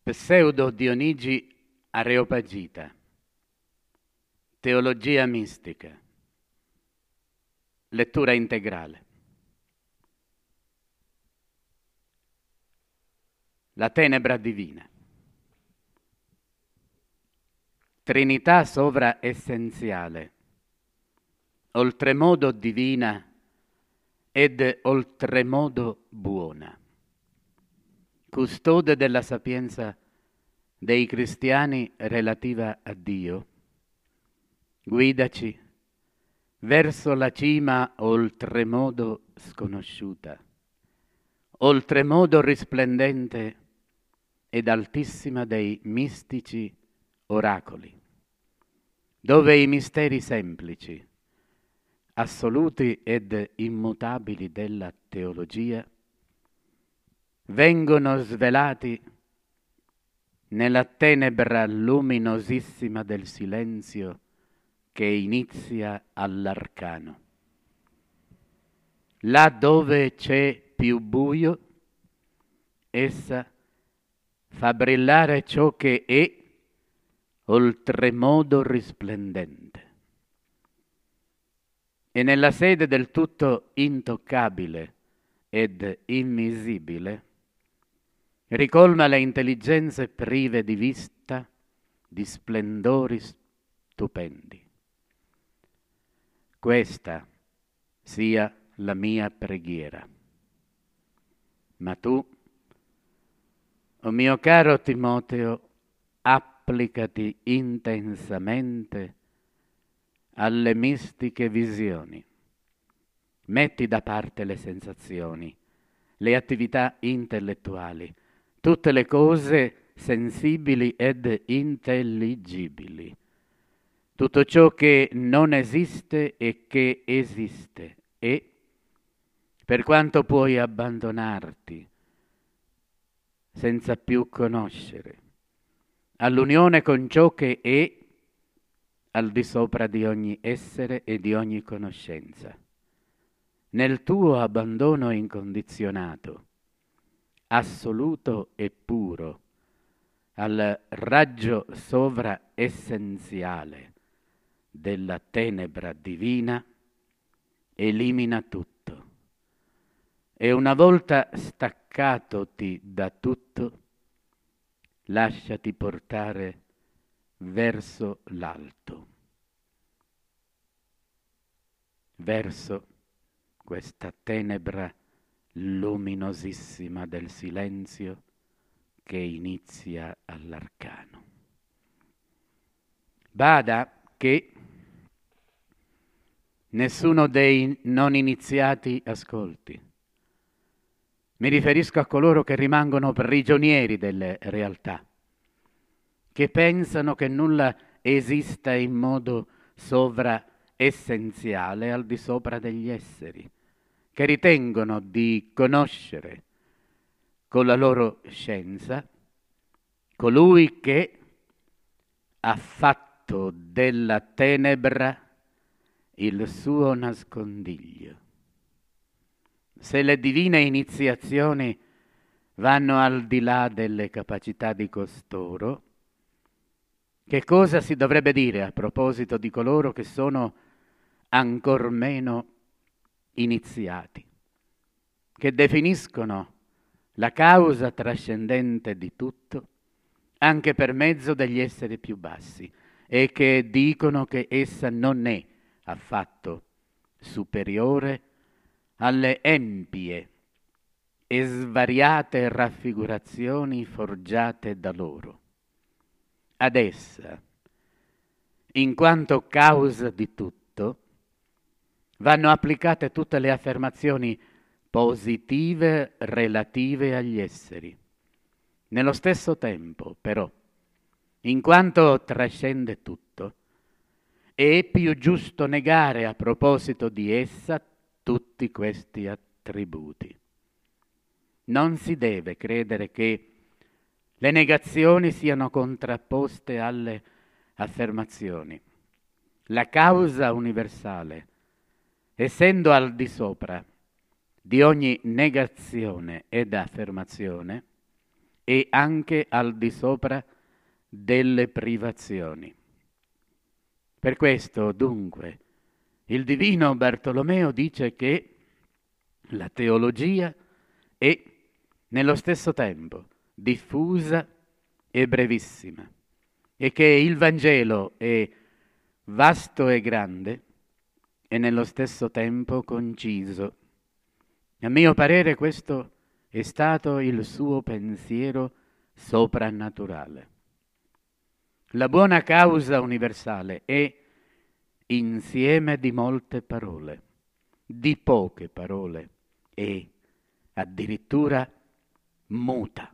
Pseudo Dionigi Areopagita, Teologia mistica, lettura integrale. La tenebra divina. Trinità sovraessenziale, oltremodo divina ed oltremodo buona. Custode della sapienza dei cristiani relativa a Dio, guidaci verso la cima oltremodo sconosciuta, oltremodo risplendente ed altissima dei mistici oracoli, dove i misteri semplici, assoluti ed immutabili della teologia vengono svelati nella tenebra luminosissima del silenzio che inizia all'arcano. Là dove c'è più buio, essa fa brillare ciò che è oltremodo risplendente. E nella sede del tutto intoccabile ed invisibile ricolma le intelligenze prive di vista di splendori stupendi. Questa sia la mia preghiera. Ma tu, o mio caro Timoteo, applicati intensamente alle mistiche visioni. Metti da parte le sensazioni, le attività intellettuali, tutte le cose sensibili ed intelligibili, tutto ciò che non esiste e che esiste, e, per quanto puoi abbandonarti senza più conoscere, all'unione con ciò che è al di sopra di ogni essere e di ogni conoscenza, nel tuo abbandono incondizionato, assoluto e puro, al raggio sovraessenziale della tenebra divina, elimina tutto. E una volta staccatoti da tutto, lasciati portare verso l'alto, verso questa tenebra luminosissima del silenzio che inizia all'arcano. Bada che nessuno dei non iniziati ascolti. Mi riferisco a coloro che rimangono prigionieri delle realtà, che pensano che nulla esista in modo sovraessenziale al di sopra degli esseri, che ritengono di conoscere con la loro scienza colui che ha fatto della tenebra il suo nascondiglio. Se le divine iniziazioni vanno al di là delle capacità di costoro, che cosa si dovrebbe dire a proposito di coloro che sono ancor meno iniziati, che definiscono la causa trascendente di tutto anche per mezzo degli esseri più bassi e che dicono che essa non è affatto superiore alle empie e svariate raffigurazioni forgiate da loro. Ad essa, in quanto causa di tutto, vanno applicate tutte le affermazioni positive relative agli esseri. Nello stesso tempo, però, in quanto trascende tutto, è più giusto negare a proposito di essa tutti questi attributi. Non si deve credere che le negazioni siano contrapposte alle affermazioni. La causa universale, essendo al di sopra di ogni negazione ed affermazione, e anche al di sopra delle privazioni. Per questo, dunque, il divino Bartolomeo dice che la teologia è nello stesso tempo diffusa e brevissima, e che il Vangelo è vasto e grande e nello stesso tempo conciso. A mio parere questo è stato il suo pensiero soprannaturale. La buona causa universale è insieme di molte parole, di poche parole e addirittura muta,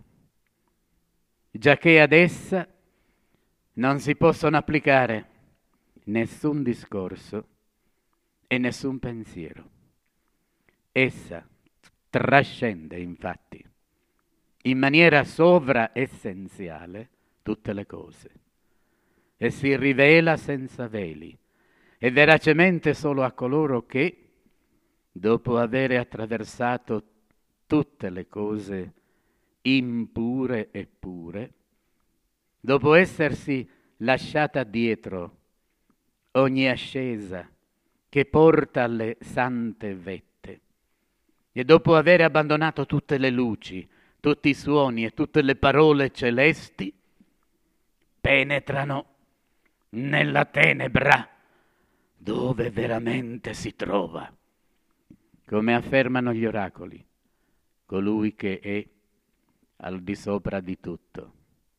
giacché ad essa non si possono applicare nessun discorso e nessun pensiero. Essa trascende, infatti, in maniera sovraessenziale tutte le cose e si rivela senza veli e veracemente solo a coloro che, dopo avere attraversato tutte le cose impure e pure, dopo essersi lasciata dietro ogni ascesa che porta alle sante vette, e dopo aver abbandonato tutte le luci, tutti i suoni e tutte le parole celesti, penetrano nella tenebra dove veramente si trova, come affermano gli oracoli, colui che è al di sopra di tutto.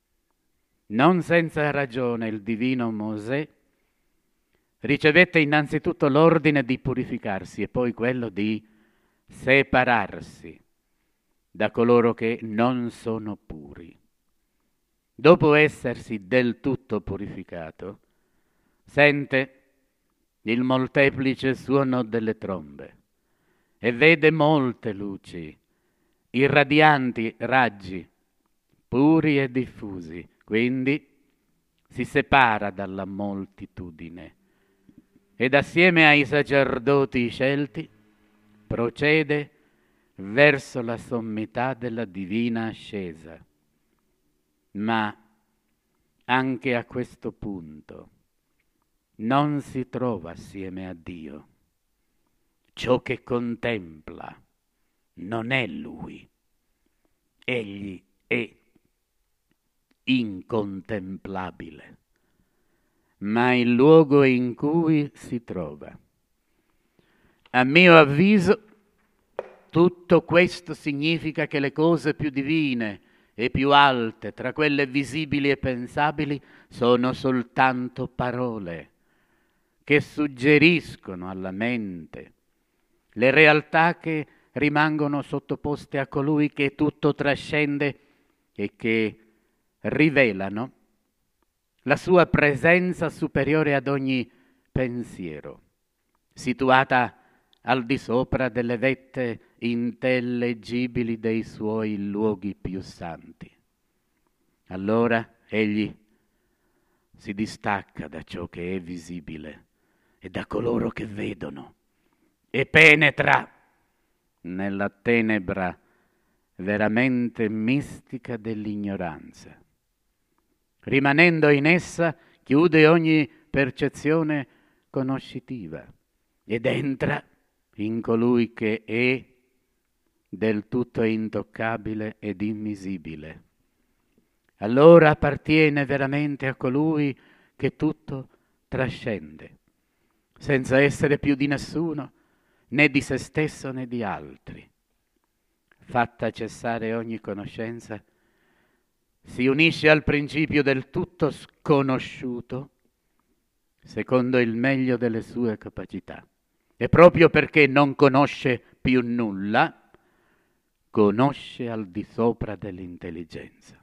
Non senza ragione il divino Mosè ricevette innanzitutto l'ordine di purificarsi e poi quello di separarsi da coloro che non sono puri. Dopo essersi del tutto purificato, sente il molteplice suono delle trombe e vede molte luci, irradianti raggi, puri e diffusi. Quindi si separa dalla moltitudine ed assieme ai sacerdoti scelti procede verso la sommità della divina ascesa. Ma anche a questo punto non si trova assieme a Dio. Ciò che contempla non è Lui. Egli è incontemplabile, ma il luogo in cui si trova. A mio avviso, tutto questo significa che le cose più divine e più alte, tra quelle visibili e pensabili, sono soltanto parole che suggeriscono alla mente le realtà che rimangono sottoposte a colui che tutto trascende e che rivelano la sua presenza superiore ad ogni pensiero, situata al di sopra delle vette intellegibili dei suoi luoghi più santi. Allora egli si distacca da ciò che è visibile e da coloro che vedono e penetra nella tenebra veramente mistica dell'ignoranza. Rimanendo in essa, chiude ogni percezione conoscitiva ed entra in colui che è del tutto intoccabile ed invisibile. Allora appartiene veramente a colui che tutto trascende, senza essere più di nessuno, né di se stesso né di altri. Fatta cessare ogni conoscenza, si unisce al principio del tutto sconosciuto, secondo il meglio delle sue capacità. E proprio perché non conosce più nulla, conosce al di sopra dell'intelligenza.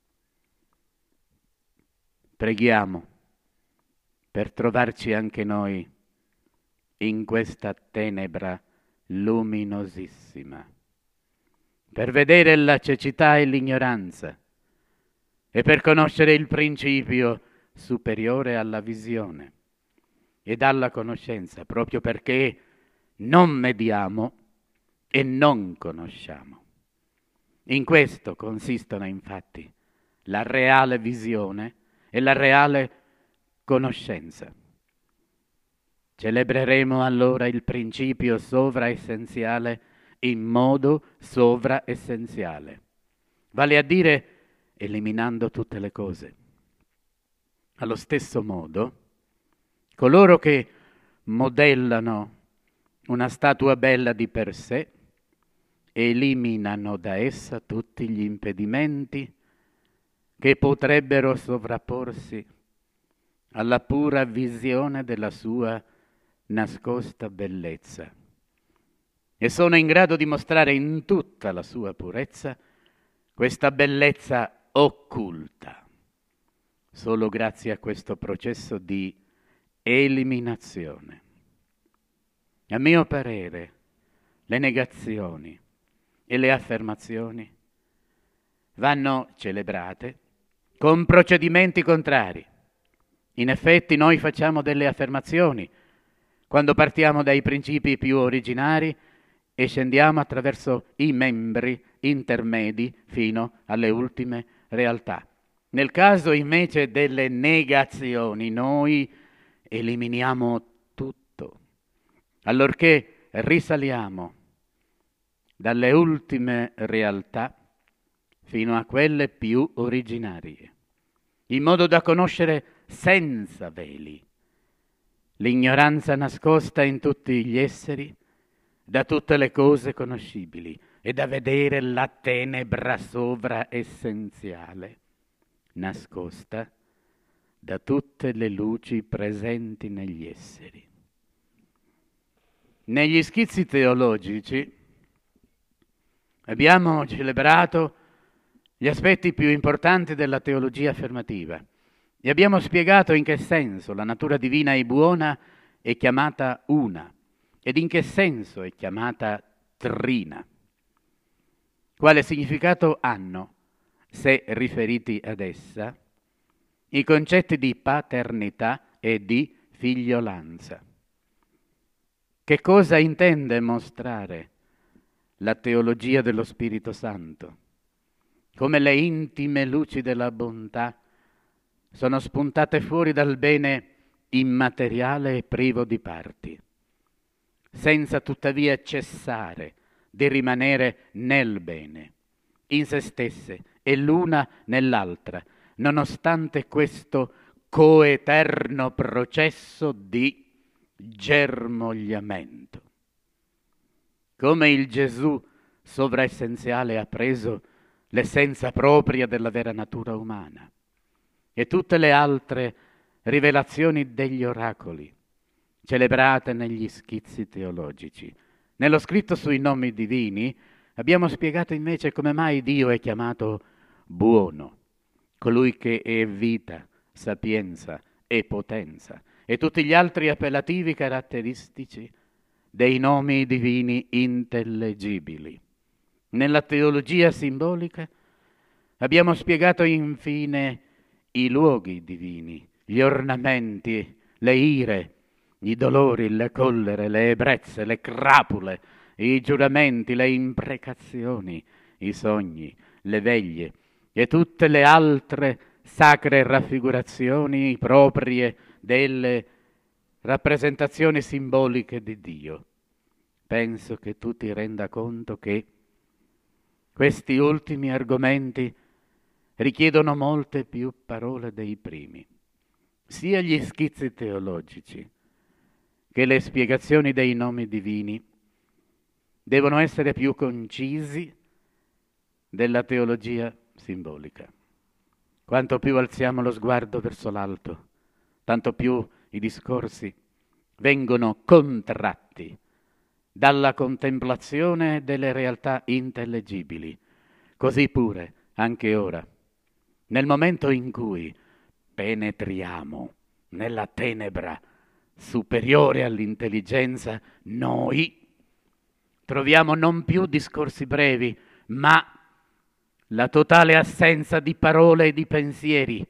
Preghiamo per trovarci anche noi in questa tenebra luminosissima, per vedere la cecità e l'ignoranza e per conoscere il principio superiore alla visione ed alla conoscenza, proprio perché non mediamo e non conosciamo. In questo consistono infatti la reale visione e la reale conoscenza. Celebreremo allora il principio sovraessenziale in modo sovraessenziale, vale a dire eliminando tutte le cose. Allo stesso modo, coloro che modellano una statua bella di per sé eliminano da essa tutti gli impedimenti che potrebbero sovrapporsi alla pura visione della sua nascosta bellezza e sono in grado di mostrare in tutta la sua purezza questa bellezza occulta, solo grazie a questo processo di eliminazione. A mio parere, le negazioni e le affermazioni vanno celebrate con procedimenti contrari. In effetti noi facciamo delle affermazioni quando partiamo dai principi più originari e scendiamo attraverso i membri intermedi fino alle ultime realtà. Nel caso invece delle negazioni noi eliminiamo tutto, allorché risaliamo dalle ultime realtà fino a quelle più originarie, in modo da conoscere senza veli l'ignoranza nascosta in tutti gli esseri, da tutte le cose conoscibili, e da vedere la tenebra sovraessenziale nascosta da tutte le luci presenti negli esseri. Negli schizzi teologici abbiamo celebrato gli aspetti più importanti della teologia affermativa e abbiamo spiegato in che senso la natura divina è buona è chiamata una ed in che senso è chiamata trina. Quale significato hanno, se riferiti ad essa, i concetti di paternità e di figliolanza? Che cosa intende mostrare la teologia dello Spirito Santo? Come le intime luci della bontà sono spuntate fuori dal bene immateriale e privo di parti, senza tuttavia cessare di rimanere nel bene, in se stesse e l'una nell'altra, nonostante questo coeterno processo di germogliamento. Come il Gesù sovraessenziale ha preso l'essenza propria della vera natura umana e tutte le altre rivelazioni degli oracoli celebrate negli schizzi teologici. Nello scritto sui nomi divini abbiamo spiegato invece come mai Dio è chiamato buono, colui che è vita, sapienza e potenza, e tutti gli altri appellativi caratteristici dei nomi divini intellegibili. Nella teologia simbolica abbiamo spiegato infine i luoghi divini, gli ornamenti, le ire, i dolori, le collere, le ebbrezze, le crapule, i giuramenti, le imprecazioni, i sogni, le veglie e tutte le altre sacre raffigurazioni proprie delle rappresentazioni simboliche di Dio. Penso che tu ti renda conto che questi ultimi argomenti richiedono molte più parole dei primi. Sia gli schizzi teologici che le spiegazioni dei nomi divini devono essere più concisi della teologia simbolica. Quanto più alziamo lo sguardo verso l'alto, tanto più i discorsi vengono contratti dalla contemplazione delle realtà intellegibili. Così pure, anche ora, nel momento in cui penetriamo nella tenebra superiore all'intelligenza, noi troviamo non più discorsi brevi, ma la totale assenza di parole e di pensieri.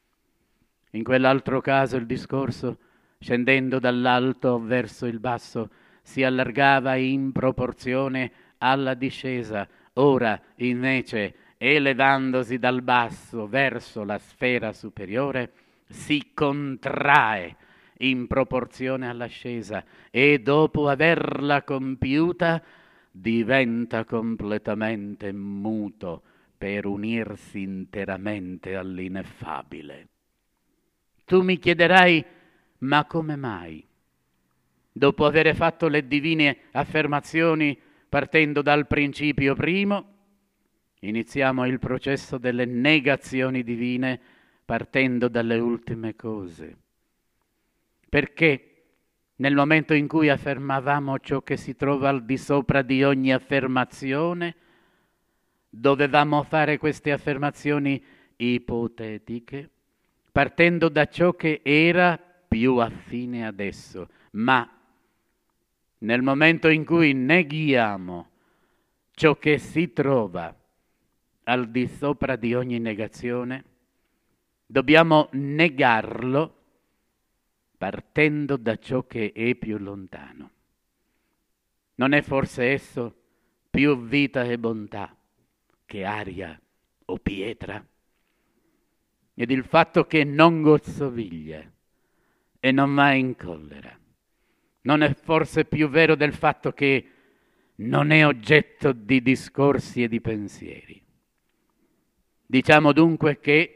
In quell'altro caso il discorso, scendendo dall'alto verso il basso, si allargava in proporzione alla discesa ora invece elevandosi dal basso verso la sfera superiore, si contrae in proporzione all'ascesa e dopo averla compiuta diventa completamente muto per unirsi interamente all'ineffabile. Tu mi chiederai, ma come mai? Dopo aver fatto le divine affermazioni partendo dal principio primo, iniziamo il processo delle negazioni divine partendo dalle ultime cose. Perché nel momento in cui affermavamo ciò che si trova al di sopra di ogni affermazione, dovevamo fare queste affermazioni ipotetiche, partendo da ciò che era più affine ad esso. Ma nel momento in cui neghiamo ciò che si trova al di sopra di ogni negazione, dobbiamo negarlo partendo da ciò che è più lontano. Non è forse esso più vita e bontà che aria o pietra? Ed il fatto che non gozzoviglia e non va in collera non è forse più vero del fatto che non è oggetto di discorsi e di pensieri? Diciamo dunque che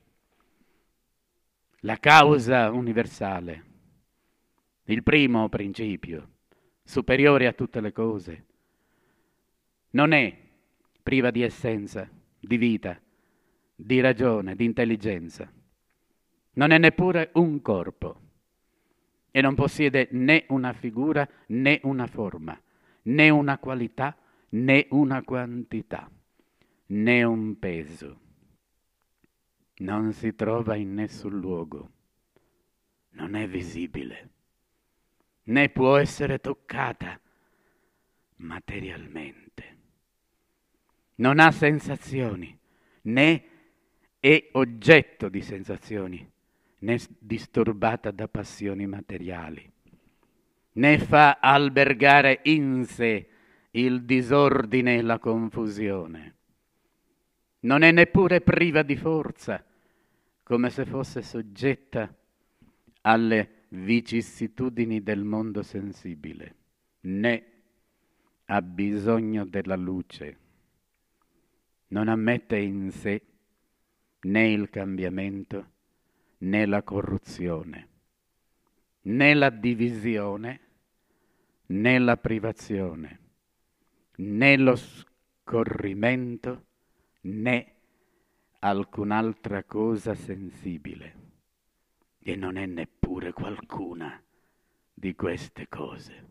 la causa universale, il primo principio, superiore a tutte le cose, non è priva di essenza, di vita, di ragione, di intelligenza. Non è neppure un corpo e non possiede né una figura né una forma, né una qualità né una quantità, né un peso. Non si trova in nessun luogo, non è visibile, né può essere toccata materialmente. Non ha sensazioni, né è oggetto di sensazioni, né disturbata da passioni materiali, né fa albergare in sé il disordine e la confusione. Non è neppure priva di forza, come se fosse soggetta alle vicissitudini del mondo sensibile, né ha bisogno della luce. Non ammette in sé né il cambiamento, né la corruzione, né la divisione, né la privazione, né lo scorrimento, né alcun'altra cosa sensibile, e non è neppure qualcuna di queste cose.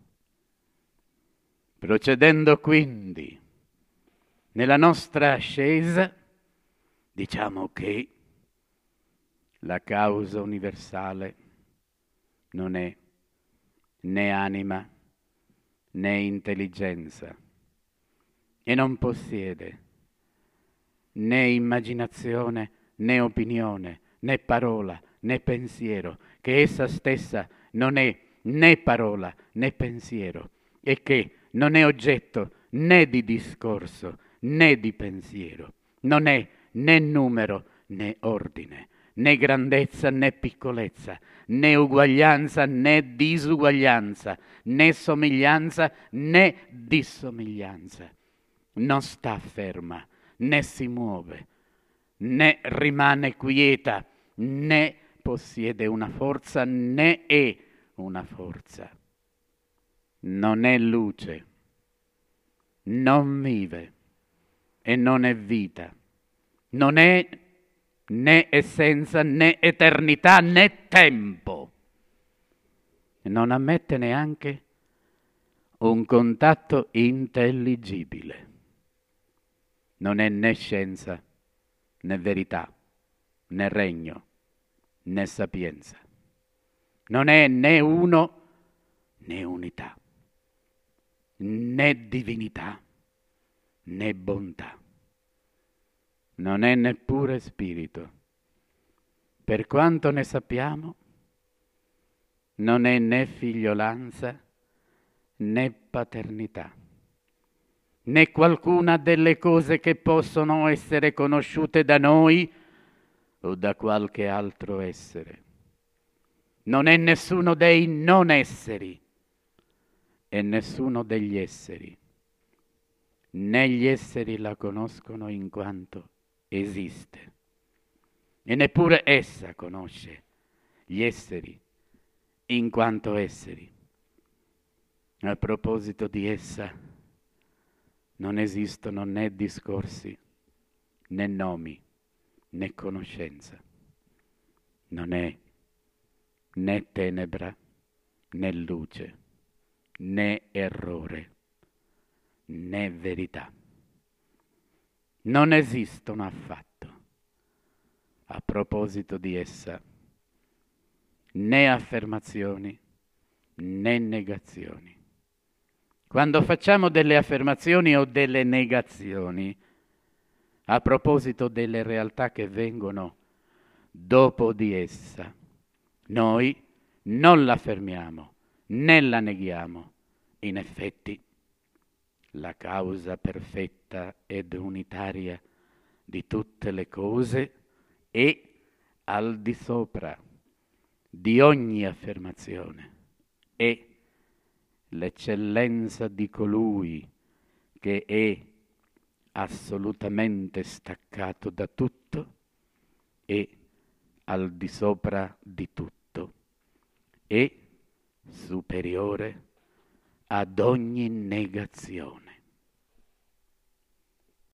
Procedendo quindi nella nostra ascesa, diciamo che la causa universale non è né anima né intelligenza e non possiede né immaginazione né opinione né parola né pensiero, che essa stessa non è né parola né pensiero e che non è oggetto né di discorso né di pensiero, non è né numero né ordine, né grandezza né piccolezza, né uguaglianza né disuguaglianza, né somiglianza né dissomiglianza. Non sta ferma, né si muove, né rimane quieta, né possiede una forza, né è una forza. Non è luce, non vive e non è vita, non è né essenza né eternità né tempo. Non ammette neanche un contatto intelligibile. Non è né scienza, né verità, né regno, né sapienza. Non è né uno, né unità, né divinità, né bontà. Non è neppure spirito. Per quanto ne sappiamo, non è né figliolanza né paternità. né qualcuna delle cose che possono essere conosciute da noi o da qualche altro essere. Non è nessuno dei non esseri e nessuno degli esseri, né gli esseri la conoscono in quanto esiste, e neppure essa conosce gli esseri in quanto esseri. A proposito di essa, non esistono né discorsi, né nomi, né conoscenza. Non è né tenebra, né luce, né errore, né verità. Non esistono affatto, a proposito di essa, né affermazioni, né negazioni. Quando facciamo delle affermazioni o delle negazioni, a proposito delle realtà che vengono dopo di essa, noi non l'affermiamo né la neghiamo. In effetti, la causa perfetta ed unitaria di tutte le cose è al di sopra di ogni affermazione, è l'eccellenza di colui che è assolutamente staccato da tutto e al di sopra di tutto e superiore ad ogni negazione.